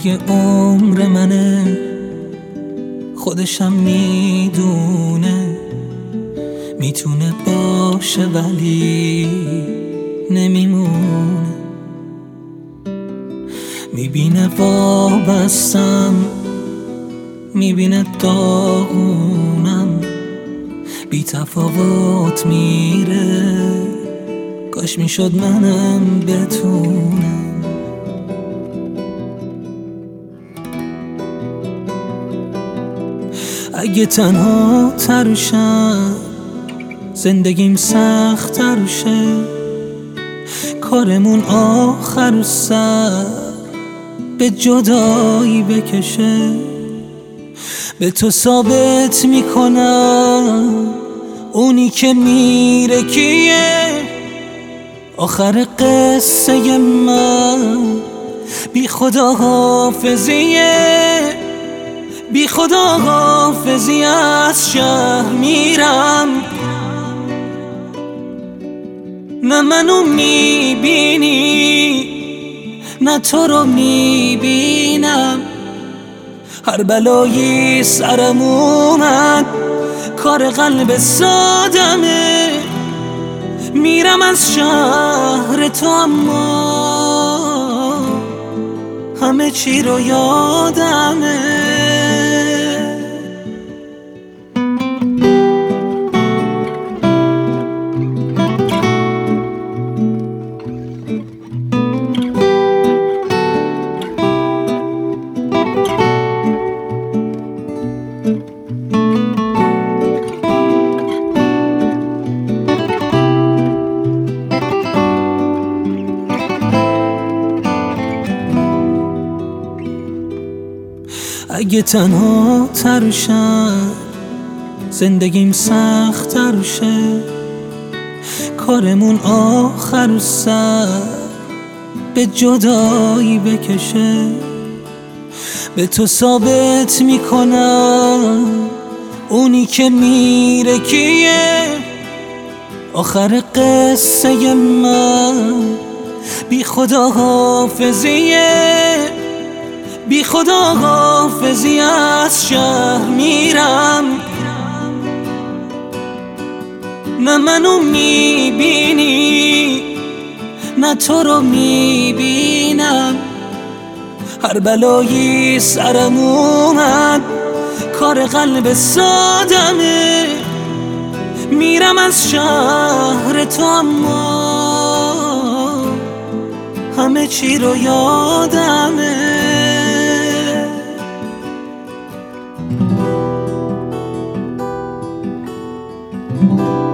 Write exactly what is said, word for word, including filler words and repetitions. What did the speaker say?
دیگه عمر منه، خودشم میدونه میتونه باشه ولی نمیمونه. میبینه وابستم، میبینه داغونم، بی تفاوت میره، کاش میشد منم بتونم. اگه تنها ترشم زندگیم سخت تر شه، کارمون آخر سر به جدایی بکشه. به تو ثابت میکنم اونی که میره کیه، آخر قصه من بی خدا حافظیه. بی خدا حافظی از شهر میرم، نه منو میبینی نه تو رو میبینم. هر بلایی سرم اومد کار قلب سادمه، میرم از شهر تو اما همه چی رو یادمه. اگه تنها ترشم زندگیم سخت تر شه، کارمون آخر سر به جدایی بکشه. به تو ثابت میکنم اونی که میره کیه، آخر قصه من بی خدا حافظیه. بی خدا حافظی از شهر میرم، نه منو میبینی نه تو رو میبینم. هر بلایی سرم اومد کار قلب سادمه، میرم از شهر تو اما همه چی رو یادمه. Thank you.